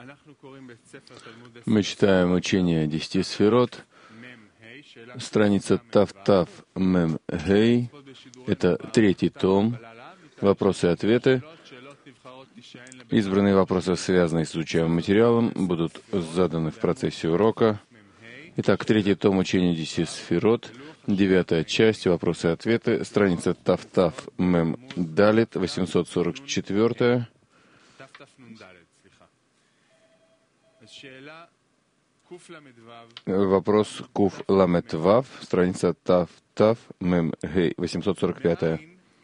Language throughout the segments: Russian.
Мы читаем учение 10 сферот, страница Тав-Тав Мем-Гей. Это 3-й том, вопросы и ответы. Избранные вопросы, связанные с изучаемым материалом, будут заданы в процессе урока. Итак, 3-й том учения 10 сферот, 9-я часть, вопросы и ответы, страница Тав-Тав Мем-Далит, 844. Вопрос Куф Ламет Вав, страница Тав-Тав Мем-Гей, 845.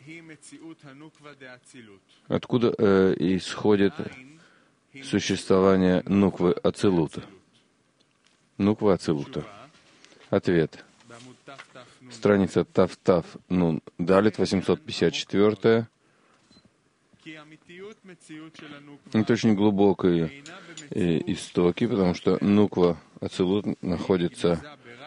Откуда исходит существование Нуквы Ацилута? Нуква Ацилута. Ответ. Страница Тав-Тав Нун Далит, 854. Это очень глубокие истоки, потому что Нуква Ацилут находится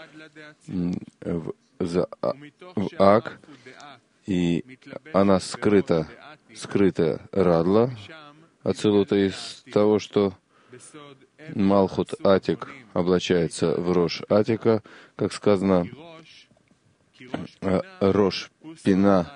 в Ак, и она скрыта Радла Ацилута из того, что Малхут Атик облачается в Рош Атика, как сказано, Рош Пина,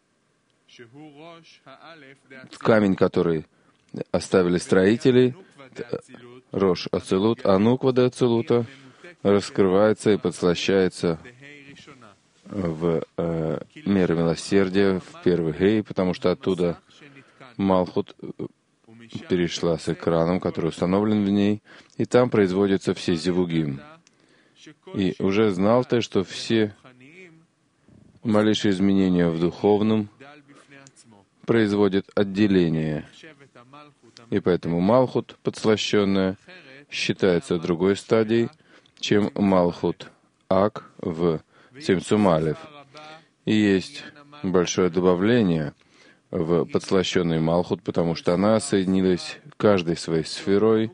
камень, который оставили строители, Рош Ацилут, а Нуква де Ацилута раскрывается и подслащается в меры милосердия, в первый Гей, потому что оттуда Малхут перешла с экраном, который установлен в ней, и там производятся все зивугим. И уже знал ты, что все малейшие изменения в духовном производят отделение. И поэтому Малхут, подслащенная, считается другой стадией, чем Малхут Ак в Цимцум Алеф. И есть большое добавление в подслащенный Малхут, потому что она соединилась каждой своей сферой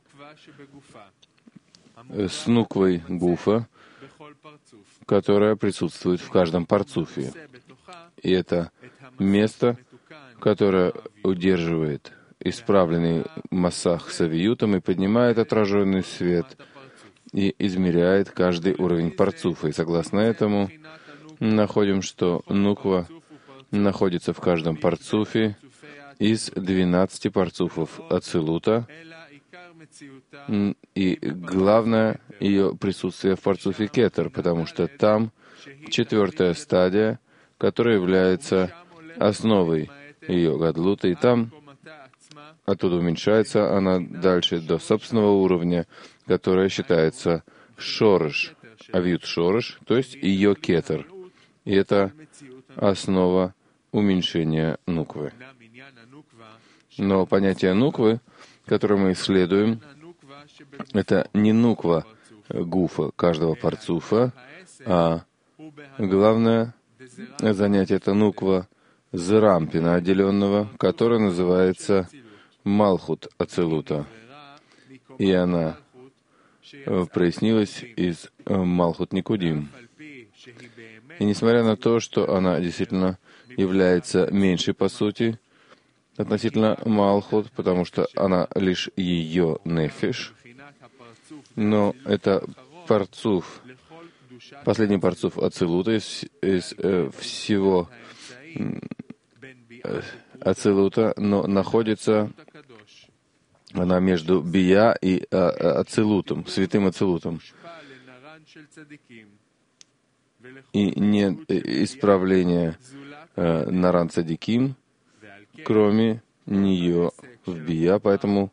с Нуквой Гуфа, которая присутствует в каждом парцуфе. И это место, которое удерживает исправленный массах савиютом и поднимает отраженный свет и измеряет каждый уровень парцуфа. И согласно этому находим, что Нуква находится в каждом парцуфе из 12 парцуфов Ацилута, и главное ее присутствие в парцуфе Кетер, потому что там 4-я стадия, которая является основой ее Гадлута, и там оттуда уменьшается она дальше до собственного уровня, которое считается Шорыш, Авьют Шорыш, то есть ее Кетер. И это основа уменьшения Нуквы. Но понятие Нуквы, которое мы исследуем, это не Нуква Гуфа каждого парцуфа, а главное занятие — это Нуква Зерампина, отделенного, которое называется Малхут Ацилута. И она прояснилась из Малхут Никудим. И несмотря на то, что она действительно является меньшей по сути относительно Малхут, потому что она лишь ее нефиш, но это парцуф, последний парцуф Ацилута из всего Ацилута, но находится она между Бия и Ацилутом, святым Ацилутом. И нет исправления Наран Цадиким, кроме нее в Бия, поэтому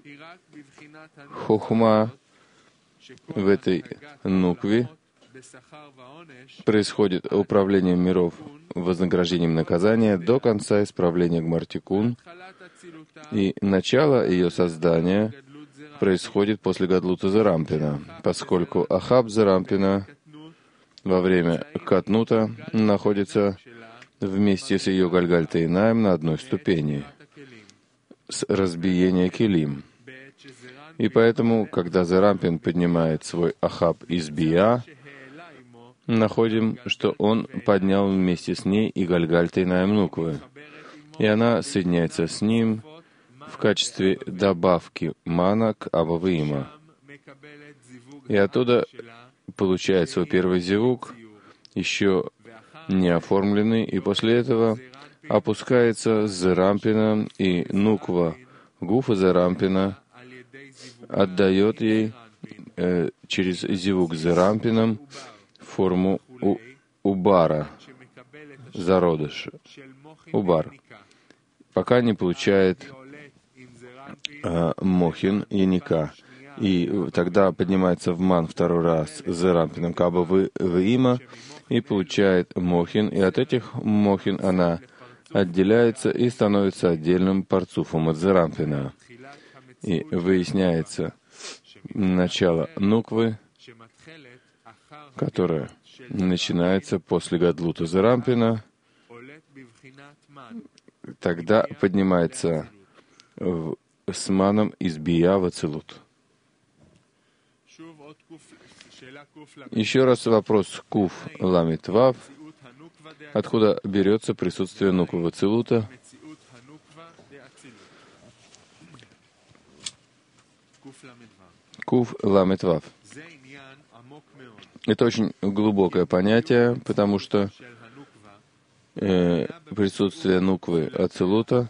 хохма в этой Нукве происходит управлением миров вознаграждением наказания до конца исправления Гмартикун, и начало ее создания происходит после Гадлута Зерампина, поскольку Ахаб Зерампина во время Катнута находится вместе с ее Гальгальтейнаем на одной ступени, с разбиения Келим. И поэтому, когда Зерампин поднимает свой Ахаб из Бия, находим, что он поднял вместе с ней и Гальгальтейнаем Нуквы. И она соединяется с ним в качестве добавки мана к Аба Виима. И оттуда получает свой первый зивук, еще не оформленный, и после этого опускается Зерампина, и Нуква Гуфа Зерампина отдает ей через зивук Зерампином форму Убара, зародыш, Убар, пока не получает Мохин Яника. И тогда поднимается в ман второй раз Зерампином Каба Виима и получает Мохин, и от этих Мохин она отделяется и становится отдельным парцуфом от Зерампина. И выясняется начало Нуквы, которое начинается после Гадлута Зерампина, тогда поднимается с маном из Бия в Ацилут. Еще раз вопрос Куф Ламит Вав. Откуда берется присутствие Нуквы в Ацилута? Куф Ламит Вав. Это очень глубокое понятие, потому что присутствие Нуквы Ацилута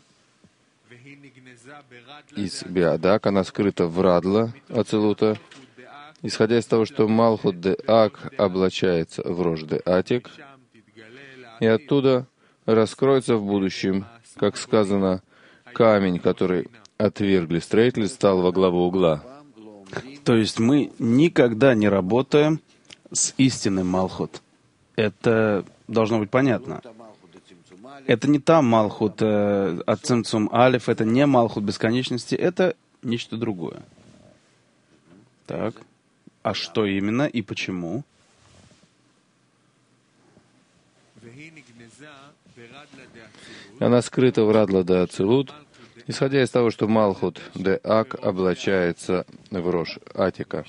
из Биадак, она скрыта в Радла Ацилута, исходя из того, что Малхут де Ак облачается в Рош де Атик, и оттуда раскроется в будущем, как сказано, камень, который отвергли строители, стал во главу угла. То есть мы никогда не работаем с истинным Малхут. Это должно быть понятно. Это не та Малхут от Цимцум Алиф, это не Малхут бесконечности, это нечто другое. Так. А что именно и почему? Она скрыта в Радла де Ацилут, исходя из того, что Малхут де Ак облачается в Рош Атика.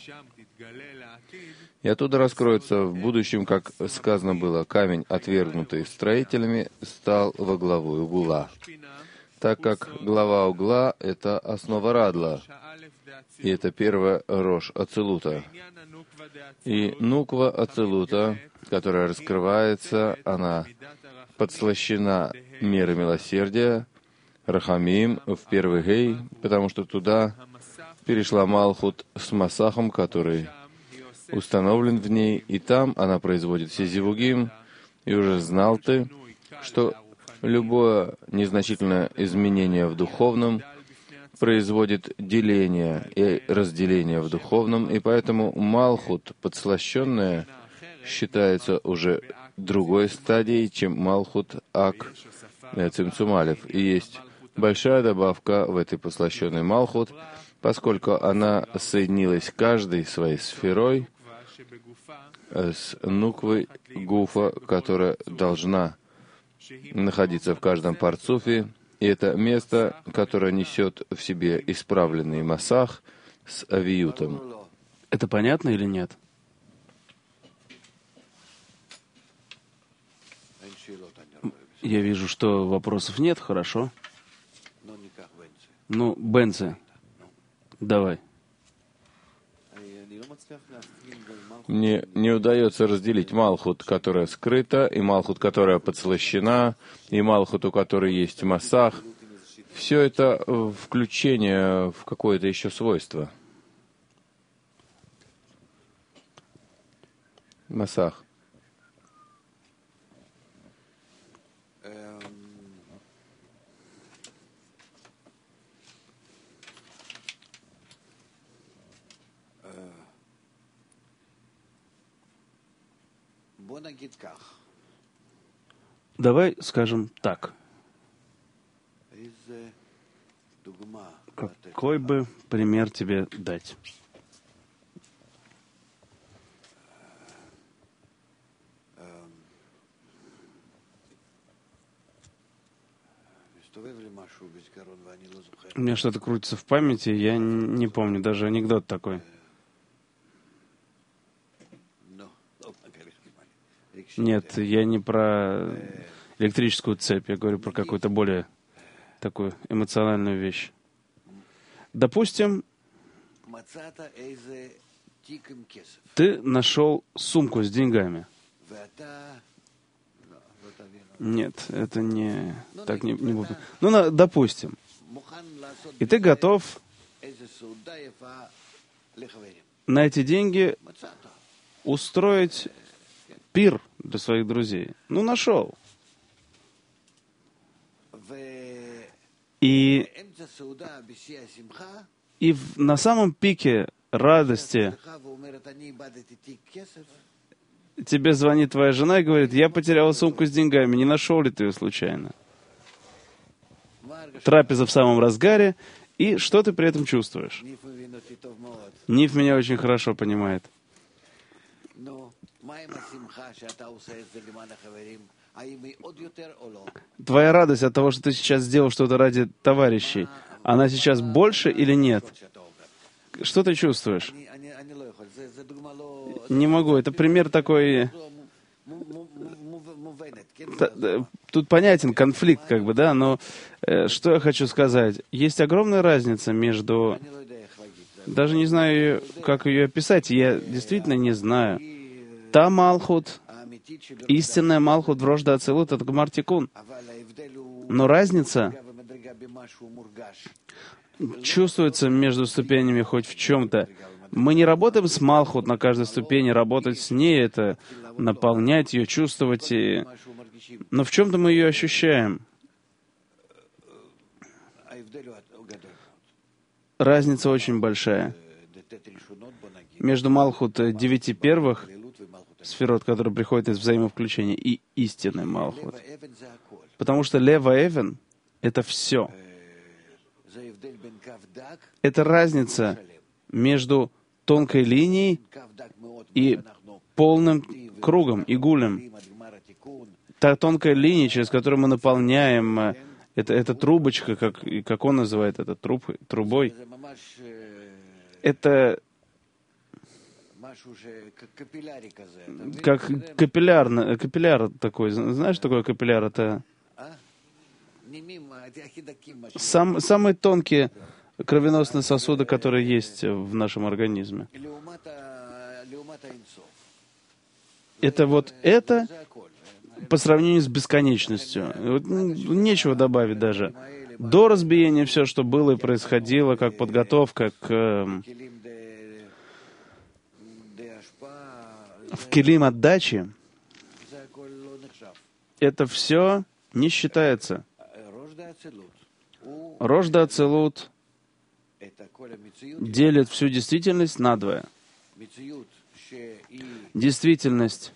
И оттуда раскроется в будущем, как сказано было, камень, отвергнутый строителями, стал во главу угла. Так как глава угла — это основа Радла, и это первая Рош Ацилута. И Нуква Ацилута, которая раскрывается, она подслащена мерой милосердия, Рахамим, в первый Гей, потому что туда перешла Малхут с Масахом, который установлен в ней, и там она производит все зивугим, и уже знал ты, что любое незначительное изменение в духовном производит деление и разделение в духовном, и поэтому Малхут, подслащенная, считается уже другой стадией, чем Малхут Ак Цимцум Алиф. И есть большая добавка в этой послащенной Малхут, поскольку она соединилась каждой своей сферой с Нуквой Гуфа, которая должна находиться в каждом парцуфе, и это место, которое несет в себе исправленный масах с авиютом. Это понятно или нет? Я вижу, что вопросов нет, хорошо. Ну, Бенце, давай. Мне не удается разделить Малхут, которая скрыта, и Малхут, которая подслащена, и Малхут, у которой есть масах. Все это включение в какое-то еще свойство. Масах. Давай скажем так. Какой бы пример тебе дать? У меня что-то крутится в памяти, я не помню, даже анекдот такой. Нет, я не про электрическую цепь, я говорю про какую-то более такую эмоциональную вещь. Допустим, ты нашел сумку с деньгами. Нет, это не... Так не будет. Ну, допустим. И ты готов на эти деньги устроить пир для своих друзей. Ну, нашел. И на самом пике радости тебе звонит твоя жена и говорит: я потеряла сумку с деньгами, не нашел ли ты ее случайно? Трапеза в самом разгаре, и что ты при этом чувствуешь? Ниф меня очень хорошо понимает. Твоя радость от того, что ты сейчас сделал что-то ради товарищей, она сейчас больше или нет? Что ты чувствуешь? Не могу. Это пример такой... Тут понятен конфликт, как бы, да, но что я хочу сказать? Есть огромная разница между... Даже не знаю, как ее описать, я действительно не знаю. Та Малхут, истинная Малхут в Рожда Ацилут, это Гмар Тикун. Но разница чувствуется между ступенями хоть в чем-то. Мы не работаем с Малхут на каждой ступени, работать с ней — это наполнять ее, чувствовать. Но в чем-то мы ее ощущаем. Разница очень большая. Между Малхут 9 первых сферот, которые приходят из взаимовключения, и истинный Малхут. Потому что Лева Эвен — это все. Это разница между тонкой линией и полным кругом, игулем. Та тонкая линия, через которую мы наполняем, это трубочка, как он называет это, трубой. Это как капилляр такой. Знаешь, что такое капилляр? Это самые тонкие кровеносные сосуды, которые есть в нашем организме. Это вот это по сравнению с бесконечностью. Вот, нечего добавить даже. До разбиения все, что было и происходило, как подготовка в келим отдачи, это все не считается. Рожда Ацилут делит всю действительность надвое. Действительность,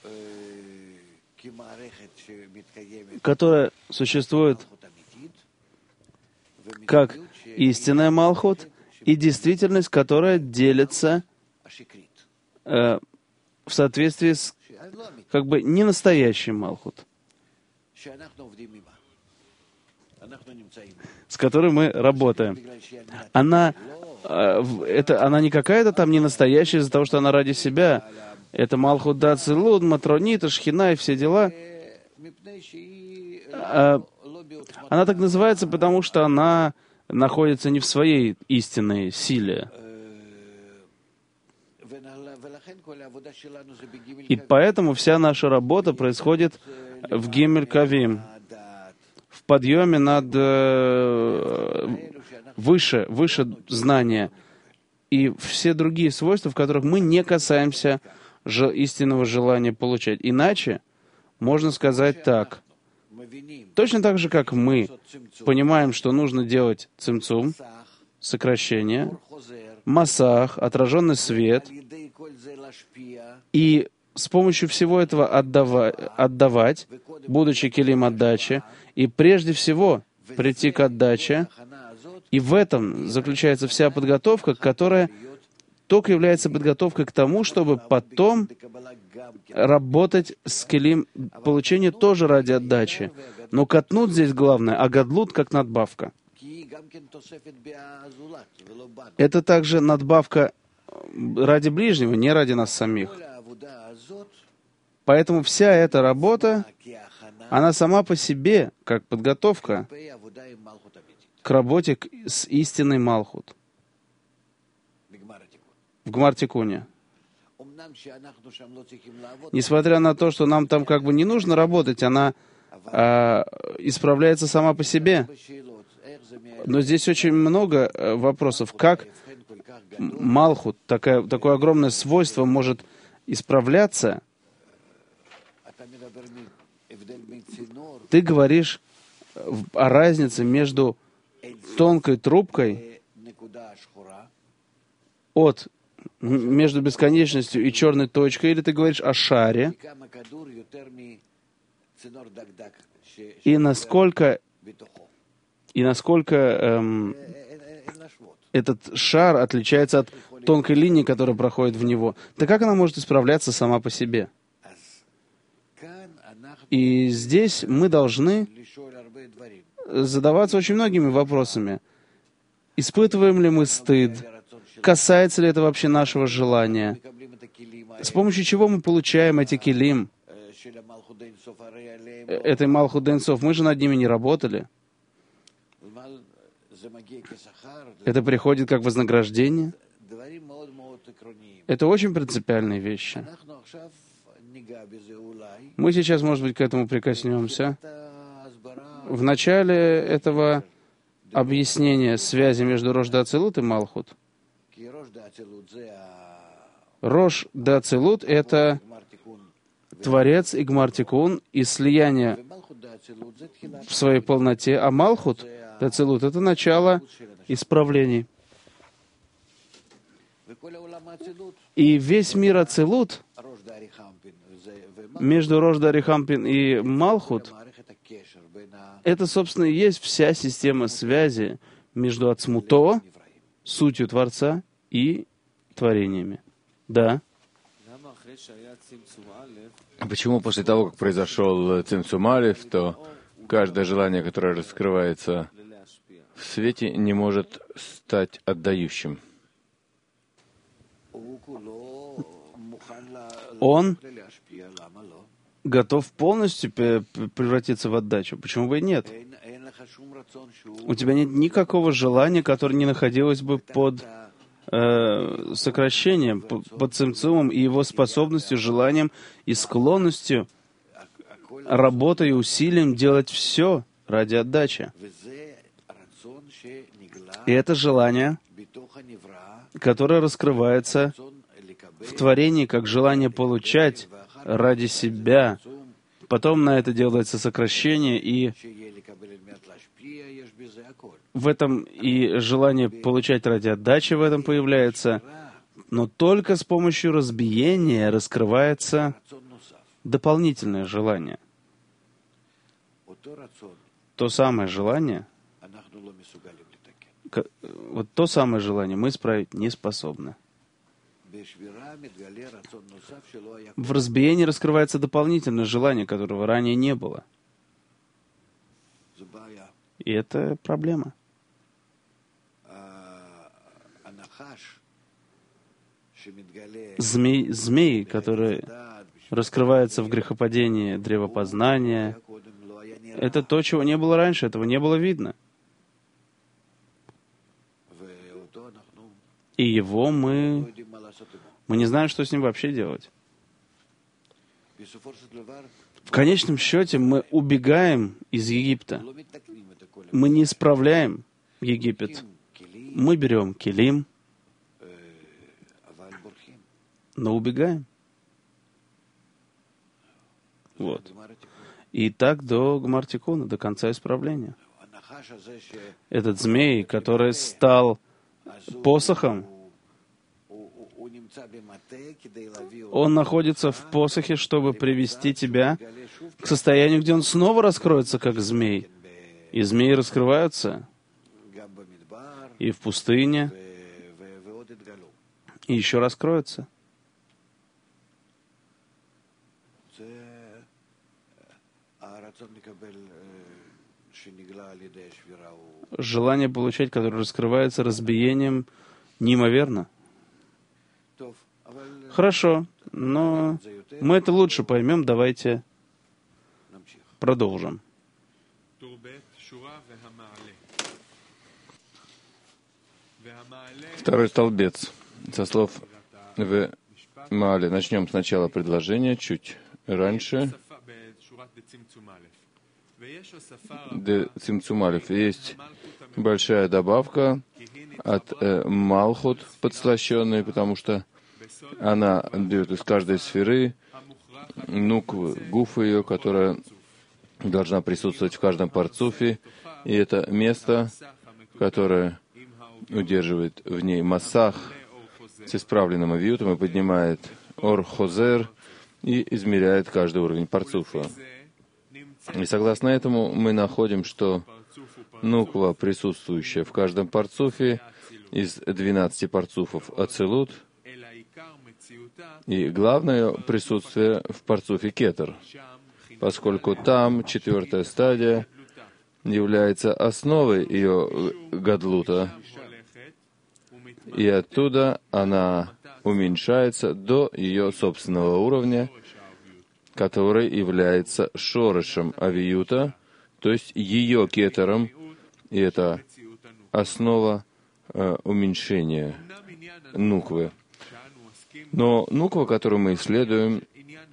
которая существует как истинная Малхут, и действительность, которая делится в соответствии с как бы ненастоящим Малхут, с которой мы работаем. Она не какая-то там ненастоящая из-за того, что она ради себя. Это Малхут да Ацилут, Матронита, Шхина и все дела. Она так называется, потому что она находится не в своей истинной силе. И поэтому вся наша работа происходит в Гимель Кавим, в подъеме над выше знания. И все другие свойства, в которых мы не касаемся истинного желания получать. Иначе можно сказать так. Точно так же, как мы понимаем, что нужно делать цимцум, сокращение, масах, отраженный свет, и с помощью всего этого отдавать, будучи келим отдачи, и прежде всего прийти к отдаче, и в этом заключается вся подготовка, которая только является подготовкой к тому, чтобы потом работать с келим получения тоже ради отдачи. Но катнут здесь главное, а гадлут как надбавка. Это также надбавка ради ближнего, не ради нас самих. Поэтому вся эта работа, она сама по себе, как подготовка к работе с истинной Малхут. в Гмар-Тикуне. Несмотря на то, что нам там как бы не нужно работать, она исправляется сама по себе. Но здесь очень много вопросов. Как Малхут, такое огромное свойство, может исправляться? Ты говоришь о разнице между тонкой трубкой между бесконечностью и черной точкой, или ты говоришь о шаре, и насколько этот шар отличается от тонкой линии, которая проходит в него. Да как она может исправляться сама по себе? И здесь мы должны задаваться очень многими вопросами. Испытываем ли мы стыд? Касается ли это вообще нашего желания? С помощью чего мы получаем эти келим? Этой Малхут Эйн Соф. Мы же над ними не работали. Это приходит как вознаграждение. Это очень принципиальные вещи. Мы сейчас, может быть, к этому прикоснемся. В начале этого объяснения связи между Рош да Ацилут и Малхут. Рош да Ацилут — это Творец и Гмар-Тикун, и слияние в своей полноте, а Малхут да Ацилут — это начало исправлений. И весь мир Ацилут между Рош да Арихампин и Малхут — это, собственно, и есть вся система связи между Ацмуто, сутью Творца, и творениями. Да. Почему после того, как произошел Цимцум Алеф, то каждое желание, которое раскрывается в свете, не может стать отдающим? Он готов полностью превратиться в отдачу. Почему бы и нет? У тебя нет никакого желания, которое не находилось бы под сокращением, под цимцумом и его способностью, желанием и склонностью, работой и усилием делать все ради отдачи. И это желание, которое раскрывается в творении как желание получать ради себя. Потом на это делается сокращение, и в этом и желание получать ради отдачи в этом появляется, но только с помощью разбиения раскрывается дополнительное желание. То самое желание, вот то самое желание мы исправить не способны. В разбиении раскрывается дополнительное желание, которого ранее не было. И это проблема. Змей, который раскрывается в грехопадении древопознания, это то, чего не было раньше, этого не было видно. И его мы не знаем, что с ним вообще делать. В конечном счете мы убегаем из Египта. Мы не исправляем Египет. Мы берем келим, но убегаем. Вот. И так до Гмар-Тикуна, до конца исправления. Этот змей, который стал посохом, он находится в посохе, чтобы привести тебя к состоянию, где он снова раскроется, как змей. И змеи раскрываются и в пустыне, и еще раскроются. Желание получать, которое раскрывается разбиением, неимоверно. Хорошо, но мы это лучше поймем. Давайте продолжим. Второй столбец. Со слов в Маале. Начнем сначала предложение, чуть раньше. Цимцумалев. Есть большая добавка от Малхут подслащенной, потому что она берет из каждой сферы нуквы, гуфа ее, которая должна присутствовать в каждом парцуфе, и это место, которое удерживает в ней массах с исправленным авиютом и поднимает ор-хозер и измеряет каждый уровень парцуфа. И согласно этому мы находим, что нуква, присутствующая в каждом парцуфе, из 12 парцуфов ацилут, и главное присутствие в парцуфе кетер, поскольку там 4-я стадия является основой ее гадлута, и оттуда она уменьшается до ее собственного уровня, который является шорышем авиюта, то есть ее кетером, и это основа уменьшения нуквы. Но нуква, которую мы исследуем,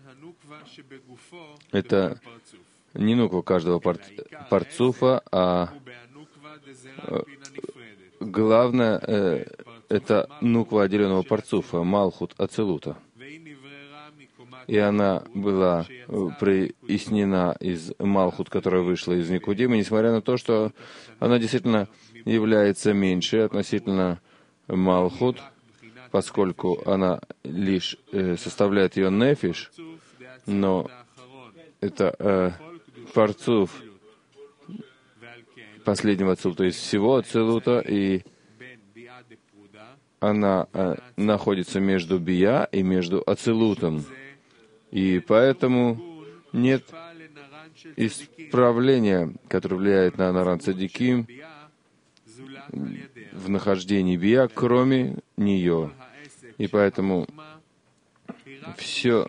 это не нуква каждого парцуфа, а главное это нуква отделенного парцуфа, Малхут Ацилута. И она была прояснена из Малхут, которая вышла из Никудима, несмотря на то, что она действительно является меньшей относительно Малхут, поскольку она лишь составляет ее нефиш, но это парцуф последнего ацилута из всего ацилута, и она находится между бия и между ацилутом. И поэтому нет исправления, которое влияет на Наран Цадиким в нахождении бия, кроме нее. И поэтому все,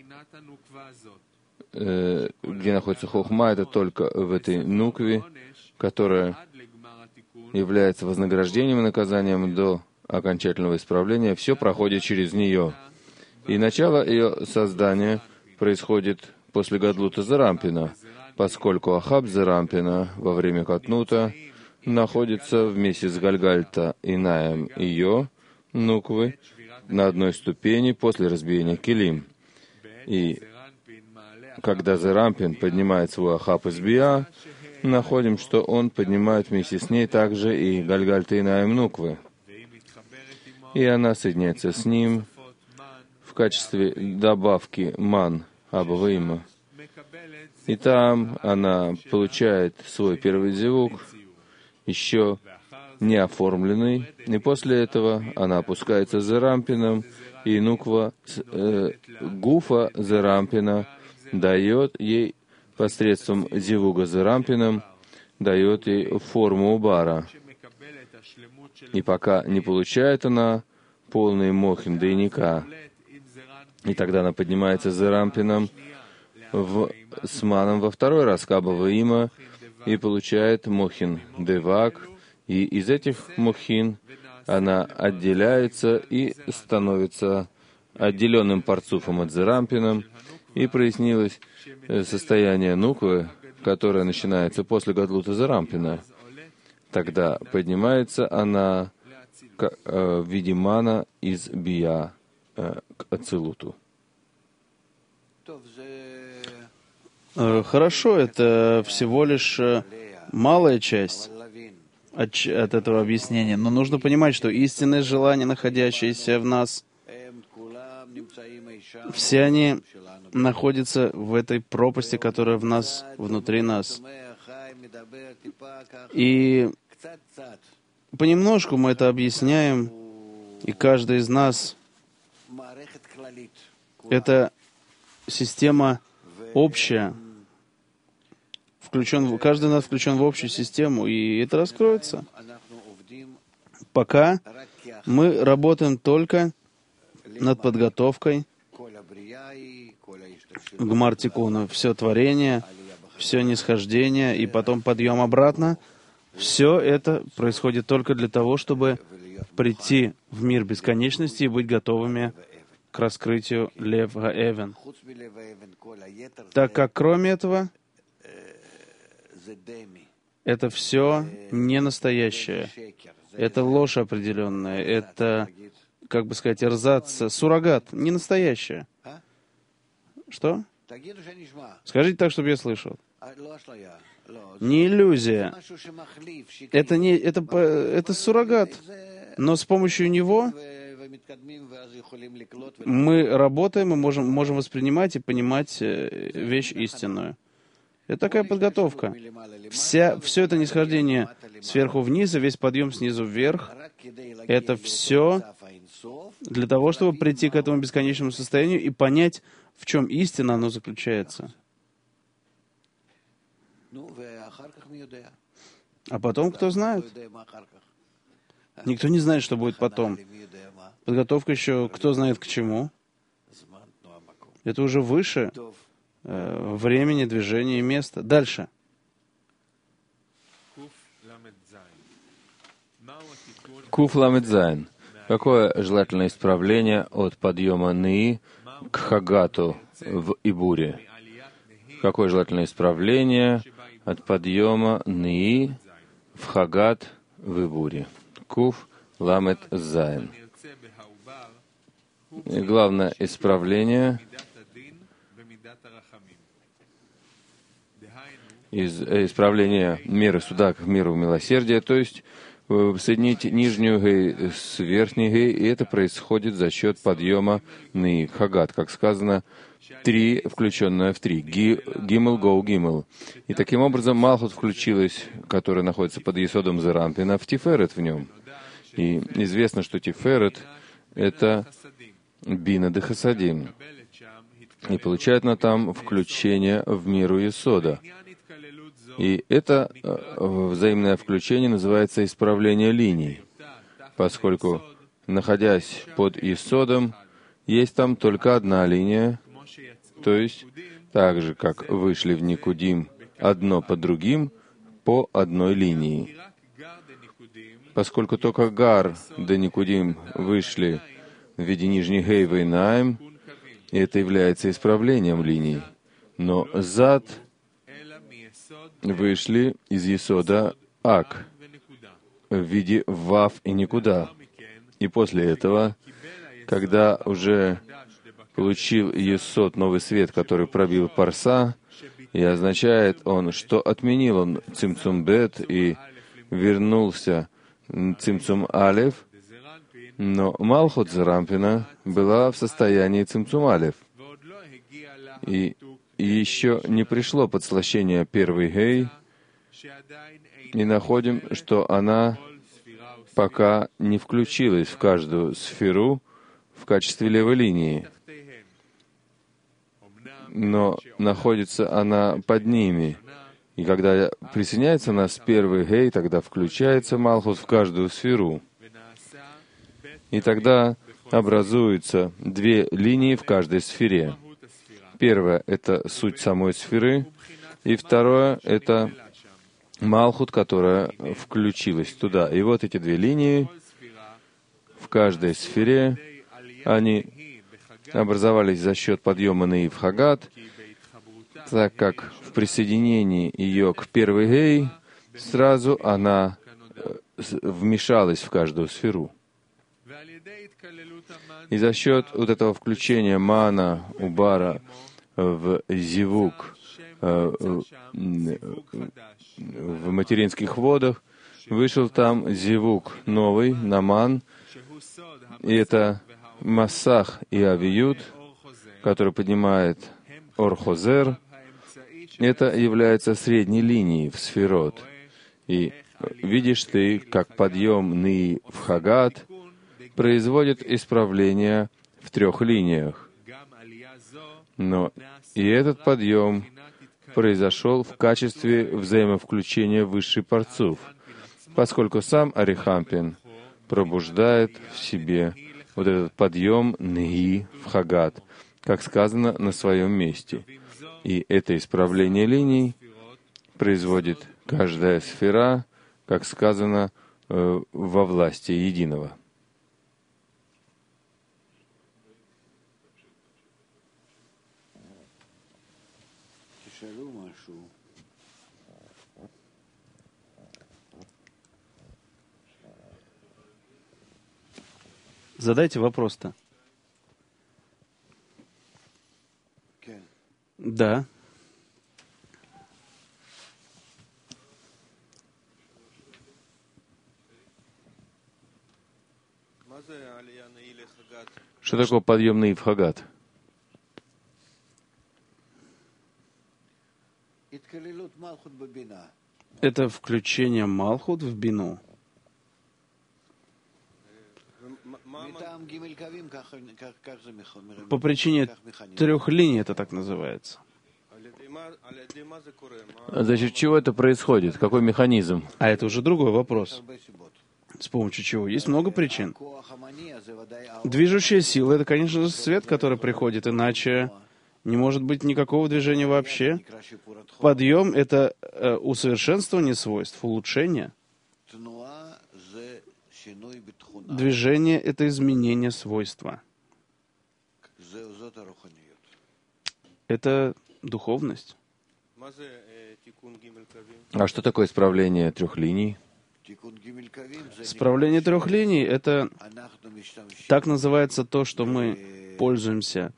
где находится хохма, это только в этой нукве, которая является вознаграждением и наказанием до окончательного исправления. Все проходит через нее. И начало ее создания происходит после Гадлута Зарампина, поскольку Ахаб Зарампина во время Катнута находится вместе с Гальгальта и Наем ее, нуквы, на одной ступени после разбиения Килим. И когда Зарампин поднимает свой Ахаб из Бия, находим, что он поднимает вместе с ней также и Гальгальта и Наем нуквы. И она соединяется с ним в качестве добавки ман, Абаваима. И там она получает свой первый зевук, еще не оформленный, и после этого она опускается за рампином, и нуква гуфа за рампина дает ей посредством зевуга за рампином, дает ей форму убара. И пока не получает она полный мохин дейника, и тогда она поднимается за рампином с маном во второй раз Кабава Има и получает мохин девак, и из этих мохин она отделяется и становится отделенным парцуфом от Зерампином, и прояснилось состояние нуквы, которое начинается после Гадлута Зерампина. Тогда поднимается она в виде мана из бия к ацилуту. Хорошо, это всего лишь малая часть от этого объяснения, но нужно понимать, что истинные желания, находящиеся в нас, все они находятся в этой пропасти, которая в нас, внутри нас. И понемножку мы это объясняем, и каждый из нас — это система общая, каждый из нас включен в общую систему, и это раскроется. Пока мы работаем только над подготовкой Гмар Тикуна, все творение, все нисхождение и потом подъем обратно. Все это происходит только для того, чтобы прийти в мир бесконечности и быть готовыми к раскрытию Лев Гаэвен. Так как кроме этого, это все не настоящее. Это ложь определенная. Это, как бы сказать, эрзац, суррогат, не настоящее. Что? Скажите так, чтобы я слышал. Не иллюзия. Это суррогат. Но с помощью него мы работаем и можем воспринимать и понимать вещь истинную. Это такая подготовка. Все это нисхождение сверху вниз, и весь подъем снизу вверх, это все для того, чтобы прийти к этому бесконечному состоянию и понять, в чем истина оно заключается. А потом кто знает? Никто не знает, что будет потом. Подготовка еще, кто знает к чему. Это уже выше времени, движения и места. Дальше. Куф ламет зайн. Какое желательное исправление от подъема Ны к Хагату в Ибуре? Какое желательное исправление от подъема Ны в Хагат в Ибуре? Куф ламет зайн. И главное исправление из исправления меры суда к миру милосердия, то есть соединить нижнюю гей с верхней гей, и это происходит за счет подъема Ны Хагат, как сказано, 3, включенное в 3. Гимл, гоу, гимл. И таким образом Малхут включилась, которая находится под Есодом Зерампина, в Тиферет в нем. И известно, что Тиферет — это Бина де Хасадим. И получает она там включение в миру Есода. И это взаимное включение называется исправление линий, поскольку, находясь под Есодом, есть там только одна линия, то есть так же, как вышли в Никудим одно по другим, по одной линии. Поскольку только Гар да Никудим вышли в виде нижней Гейва и Наим, и это является исправлением линий, но Зад вышли из Есода Ак в виде Вав и Никуда. И после этого, когда уже получил Есод новый свет, который пробил Парса, и означает он, что отменил он Цимцум Бет и вернулся Цимцум Алев, но Малхут Зерампина была в состоянии Цимцум Алев. И еще не пришло подслащение первой гей, и находим, что она пока не включилась в каждую сферу в качестве левой линии, но находится она под ними. И когда присоединяется она с первой гей, тогда включается Малхут в каждую сферу. И тогда образуются 2 линии в каждой сфере. Первое — это суть самой сферы, и второе — это Малхут, которая включилась туда. И вот эти 2 линии в каждой сфере, они образовались за счет подъема Ны в Хагат, так как в присоединении ее к первой гей сразу она вмешалась в каждую сферу. И за счет вот этого включения Мана, Убара в Зивук, в материнских водах, вышел там Зивук новый, Наман, и это Массах и Авиют, который поднимает Орхозер. Это является средней линией в сферот. И видишь ты, как подъем Ны в Хагат производит исправление в 3 линиях. Но и этот подъем произошел в качестве взаимовключения высшей парцуф, поскольку сам Арихампин пробуждает в себе вот этот подъем Нги в Хагат, как сказано на своем месте. И это исправление линий производит каждая сфера, как сказано, во власти Единого. Задайте вопрос-то. Да. Что такое подъемный Ивхагат? Это включение Малхут в Бину. По причине 3 линий это так называется. За счет чего это происходит? Какой механизм? А это уже другой вопрос. С помощью чего? Есть много причин. Движущая сила — это, конечно же, свет, который приходит, иначе не может быть никакого движения вообще. Подъем — это усовершенствование свойств, улучшение. Движение — это изменение свойства. Это духовность. А что такое исправление 3 линий? Исправление 3 линий — это так называется то, что мы пользуемся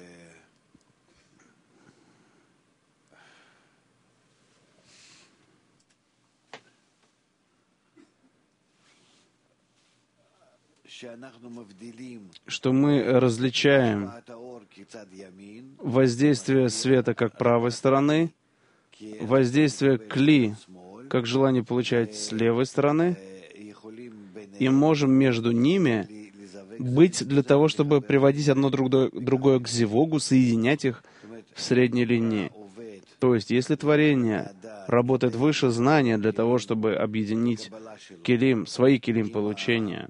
что мы различаем воздействие света как правой стороны, воздействие кли как желание получать с левой стороны, и можем между ними быть для того, чтобы приводить одно другое к зивогу, соединять их в средней линии. То есть, если творение работает выше знания для того, чтобы объединить келим, свои келим получения,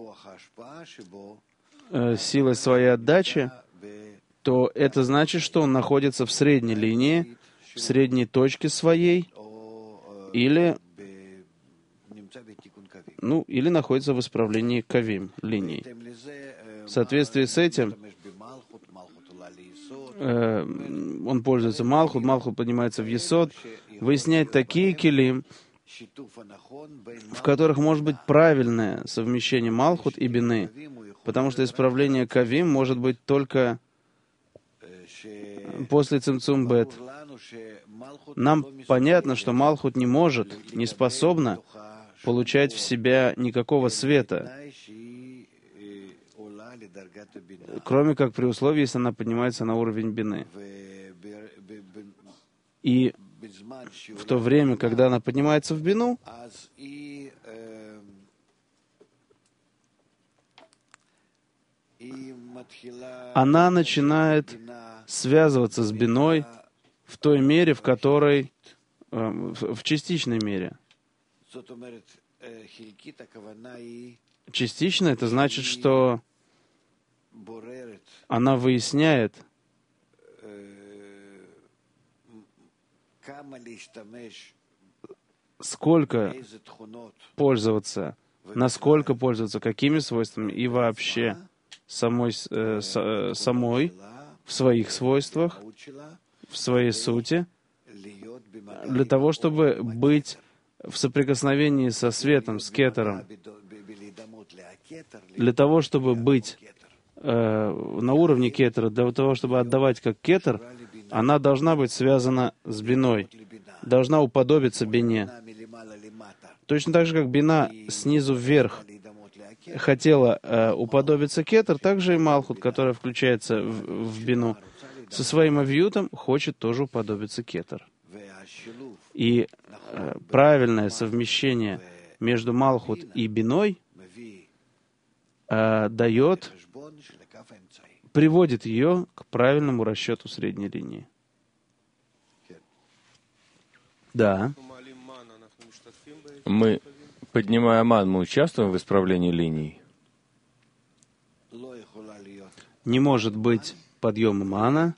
силой своей отдачи, то это значит, что он находится в средней линии, в средней точке своей, или находится в исправлении кавим, линий. В соответствии с этим он пользуется Малхут, Малхут поднимается в Есод, выясняет такие келим, в которых может быть правильное совмещение Малхут и Бины, потому что исправление кавим может быть только после Цимцум Бет. Нам понятно, что Малхут не может, не способна получать в себя никакого света, кроме как при условии, если она поднимается на уровень Бины. И в то время, когда она поднимается в Бину, она начинает связываться с Биной в той мере, в которой, в частичной мере. Частично это значит, что она выясняет, сколько пользоваться, насколько пользоваться, какими свойствами и вообще самой в своих свойствах, в своей сути, для того, чтобы быть в соприкосновении со светом, с кетером, для того, чтобы быть на уровне кетера, для того, чтобы отдавать как кетер, она должна быть связана с биной, должна уподобиться бине. Точно так же, как бина снизу вверх хотела уподобиться кетер, так же и Малхут, которая включается в бину, со своим авьютом хочет тоже уподобиться кетер. И правильное совмещение между Малхут и биной приводит ее к правильному расчету средней линии. Да. Мы, поднимая ман, мы участвуем в исправлении линий? Не может быть подъема мана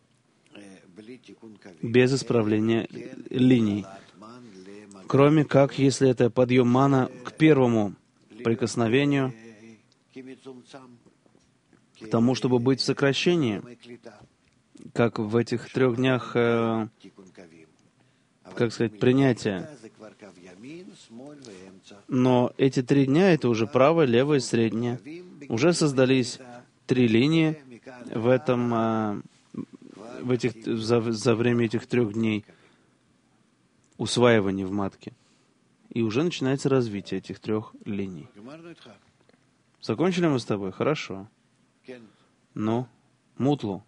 без исправления линий. Кроме как, если это подъем мана к первому прикосновению, к тому, чтобы быть в сокращении, как в этих 3 днях, принятия. Но эти 3 дня — это уже правое, левое и среднее. Уже создались 3 линии за время этих 3 дней усваивания в матке. И уже начинается развитие этих 3 линий. Закончили мы с тобой? Хорошо. Ну, Мутлу.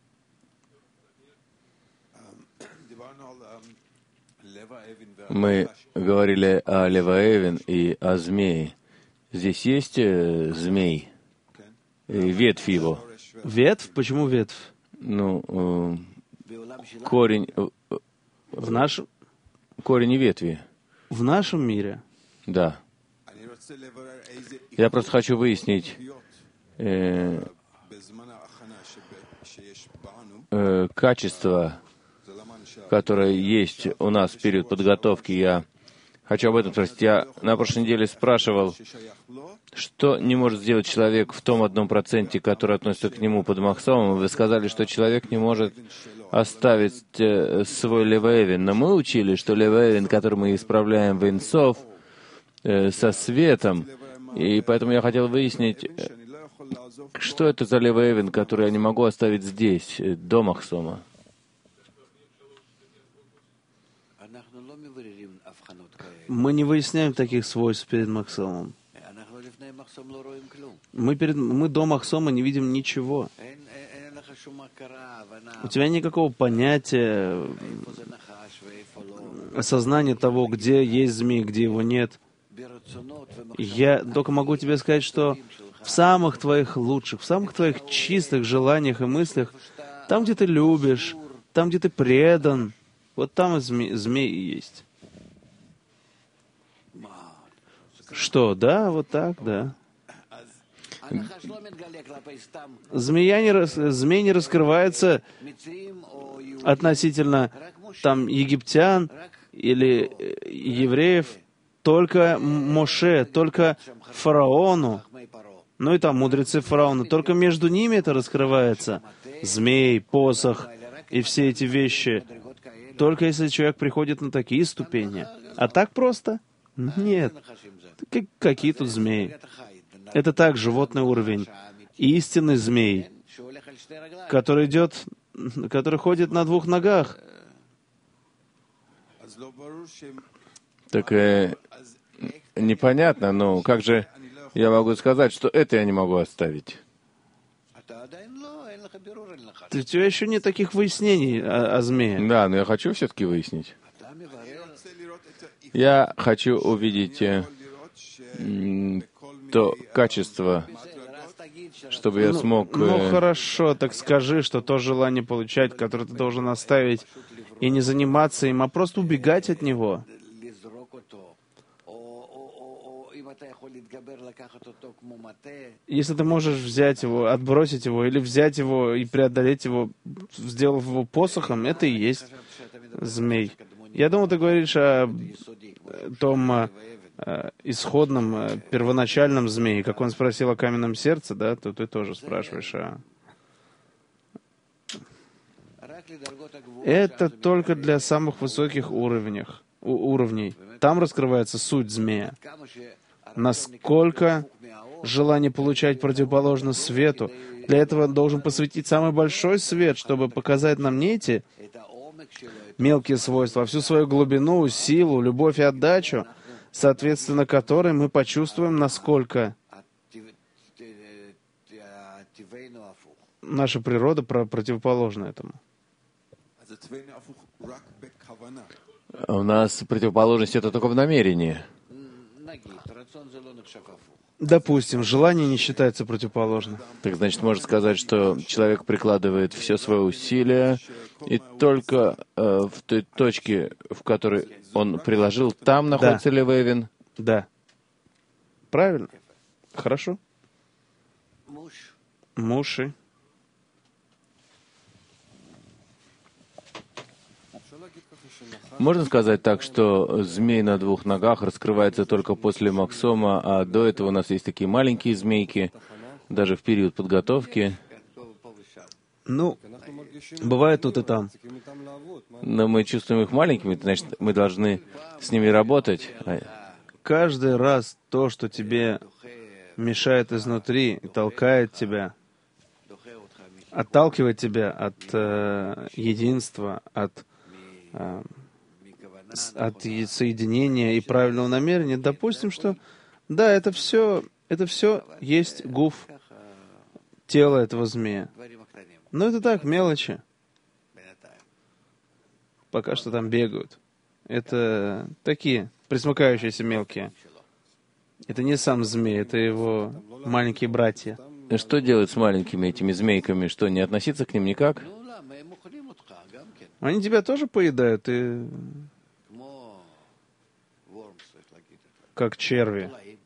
Мы говорили о Лева-Эвен и о змее. Здесь есть змей? Ветвь его. Ветвь? Почему ветвь? Ну, корень и ветви. В нашем мире? Да. Я просто хочу выяснить качество, которое есть у нас в период подготовки. Я хочу об этом спросить. Я на прошлой неделе спрашивал, что не может сделать человек в том 1%, который относится к нему под Махсомом. Вы сказали, что человек не может оставить свой Лева-Эвен. Но мы учили, что Лева-Эвен, который мы исправляем в Инсов, со светом. И поэтому я хотел выяснить, что это за Лева-Эвен, который я не могу оставить здесь, до Махсома. Мы не выясняем таких свойств перед Махсомом. Мы до Махсома не видим ничего. У тебя никакого понятия, осознания того, где есть змей, где его нет. Я только могу тебе сказать, что в самых твоих лучших, в самых твоих чистых желаниях и мыслях, там, где ты любишь, там, где ты предан, вот там и змей и есть. Что, да, вот так, да. Змей не раскрывается относительно там египтян или евреев, только Моше, только фараону, ну и там мудрецы фараона, только между ними это раскрывается. Змей, посох и все эти вещи. Только если человек приходит на такие ступени. А так просто? Нет. Какие тут змеи? Это так, животный уровень. Истинный змей, который ходит на 2 ногах. Так непонятно, но как же я могу сказать, что это я не могу оставить? У тебя еще нет таких выяснений о змее. Да, но я хочу все-таки выяснить. Я хочу увидеть то качество, чтобы я смог... Ну хорошо, так скажи, что то желание получать, которое ты должен оставить, и не заниматься им, а просто убегать от него. Если ты можешь взять его, отбросить его, или взять его и преодолеть его, сделав его посохом, это и есть змей. Я думал, ты говоришь о том исходном, первоначальном змее. Как он спросил о каменном сердце, да, то ты тоже спрашиваешь Это только для самых высоких уровней. Там раскрывается суть змея. Насколько желание получать противоположно свету. Для этого должен посвятить самый большой свет, чтобы показать нам не эти мелкие свойства, а всю свою глубину, силу, любовь и отдачу, соответственно которой мы почувствуем, насколько наша природа противоположна этому. У нас противоположность это только в намерении. Допустим, желание не считается противоположным. Так значит, можно сказать, что человек прикладывает все свои усилия, и только в той точке, в которой он приложил, там находится Лева-Эвен? Да. Правильно. Хорошо. Муши. Можно сказать так, что змей на 2 ногах раскрывается только после Махсома, а до этого у нас есть такие маленькие змейки, даже в период подготовки. Ну, бывает тут и там. Но мы чувствуем их маленькими, значит, мы должны с ними работать. Каждый раз то, что тебе мешает изнутри и толкает тебя, отталкивает тебя от единства, от соединения и правильного намерения, допустим, что да, это все есть гуф, тело этого змея. Но это так, мелочи. Пока что там бегают. Это такие присмыкающиеся мелкие. Это не сам змей, это его маленькие братья. Что делать с маленькими этими змейками? Что, не относиться к ним никак? Они тебя тоже поедают, и как черви.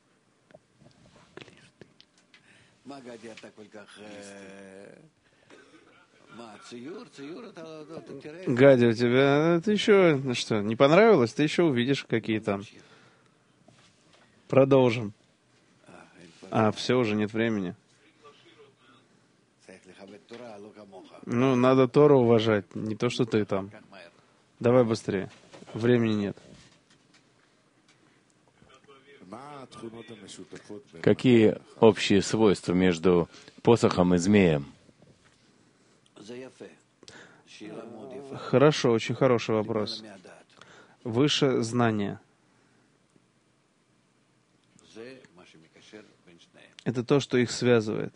Гадя, у тебя ты еще что, не понравилось? Ты еще увидишь, какие там. Продолжим. Все, уже нет времени. Ну, надо Тору уважать, не то, что ты там. Давай быстрее. Времени нет. Какие общие свойства между посохом и змеем? Хорошо, очень хороший вопрос. Выше знания. Это то, что их связывает.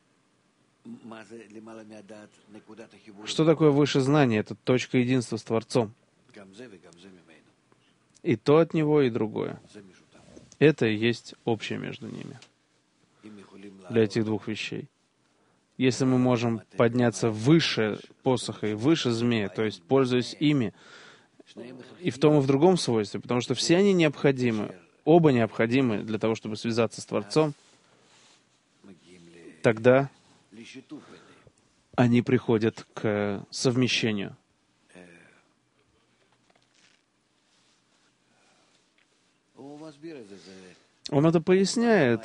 Что такое выше знание? Это точка единства с Творцом. И то от него, и другое. Это и есть общее между ними. Для этих двух вещей. Если мы можем подняться выше посоха и выше змея, то есть пользуясь ими, и в том, и в другом свойстве, потому что все они необходимы, оба необходимы для того, чтобы связаться с Творцом, тогда они приходят к совмещению. Он это поясняет,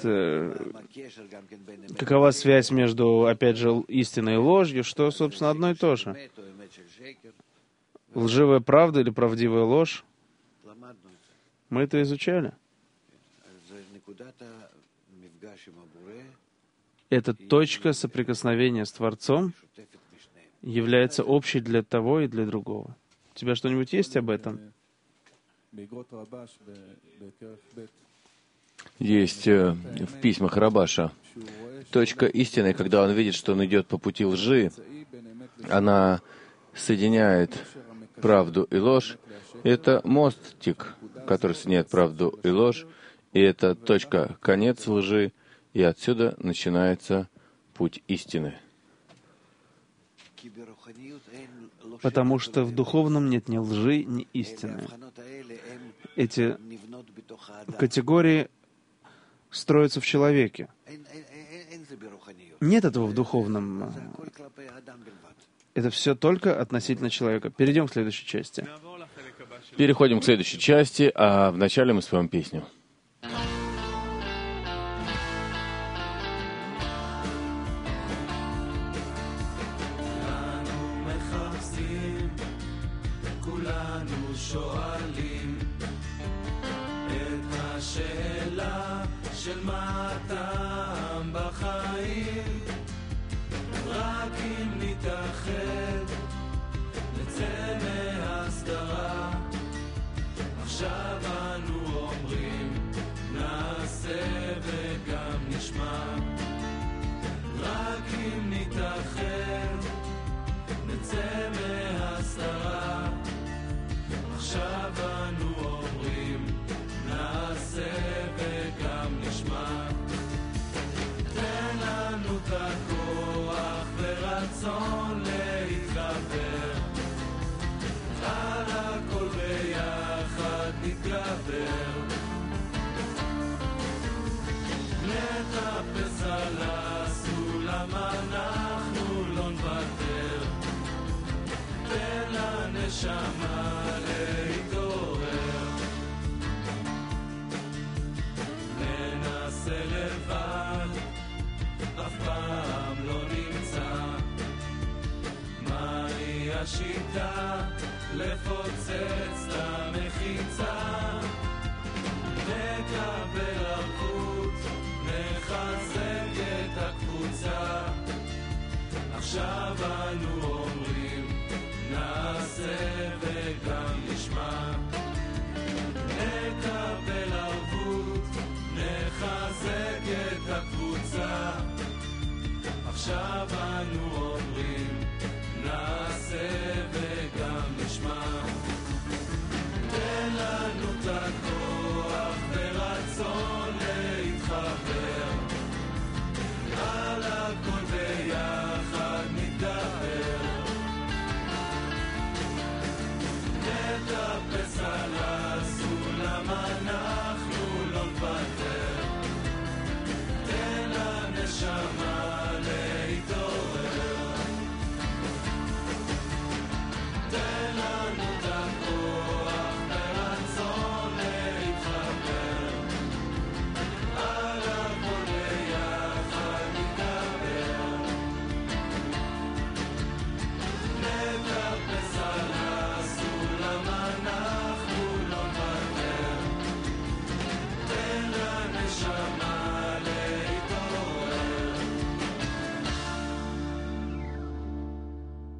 какова связь между, опять же, истиной и ложью, что, собственно, одно и то же. Лживая правда или правдивая ложь? Мы это изучали. Эта точка соприкосновения с Творцом является общей для того и для другого. У тебя что-нибудь есть об этом? Есть в письмах Рабаша. Точка истины, когда он видит, что он идет по пути лжи, она соединяет правду и ложь. Это мостик, который соединяет правду и ложь, и это точка, конец лжи, и отсюда начинается путь истины. Потому что в духовном нет ни лжи, ни истины. Эти категории строятся в человеке. Нет этого в духовном. Это все только относительно человека. Перейдем к следующей части. Переходим к следующей части, а вначале мы споем песню. של מה הטעם בחיים, רק אם נתאחד נצא מהסתרה. עכשיו אנו אומרים נעשה וגם נשמע, רק אם נתאחד נצא מהסתרה. עכשיו אנו אומרים נעשה וגם נשמע. תן לנו את הכוח ורצון להתגבר, על הכל ביחד נתגבר. נטפס על הסולם, אנחנו לא נוותר. תן לנשמה להתעורר. ננסה לבד, אף פעם לא נמצא מהי השיטה לפוצץ את המחיצה. נקבל ערבות, נחזק הקבוצה עכשיו אנו אומרים נעשה